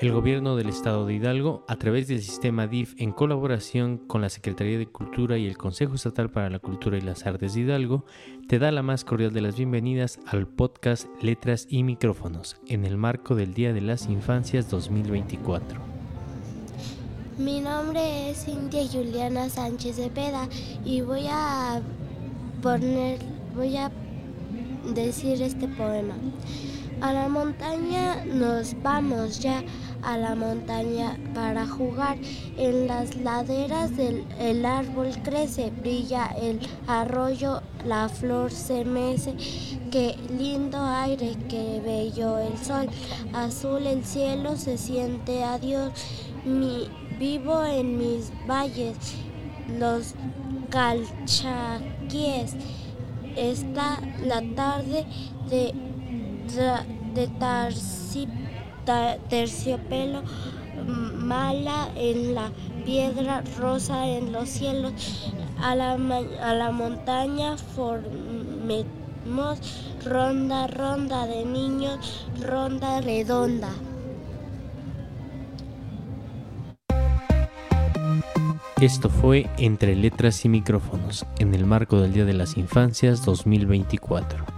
El Gobierno del Estado de Hidalgo, a través del sistema DIF en colaboración con la Secretaría de Cultura y el Consejo Estatal para la Cultura y las Artes de Hidalgo, te da la más cordial de las bienvenidas al podcast Letras y Micrófonos, en el marco del Día de las Infancias 2024. Mi nombre es Cintia Juliana Sánchez Cepeda y voy a decir este poema. A la montaña nos vamos ya, a la montaña para jugar. En las laderas el árbol crece, brilla el arroyo, la flor se mece. Qué lindo aire, qué bello el sol, azul el cielo se siente a Dios. Vivo en mis valles, los calchaquíes. Está la tarde de terciopelo, mala en la piedra, rosa en los cielos. A la montaña formemos ronda, ronda de niños, ronda redonda. Esto fue Entre Letras y Micrófonos, en el marco del Día de las Infancias 2024.